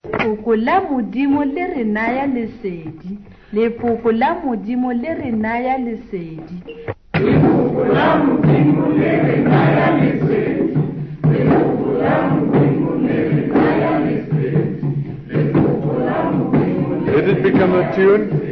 Lefoko la Modimo le re naya lesedi. Lefoko la Modimo le re naya lesedi. Lefoko la Modimo le re naya lesedi. Lefoko la Modimo le re naya lesedi. Lefoko la Modimo le re naya lesedi. Let it become a tune.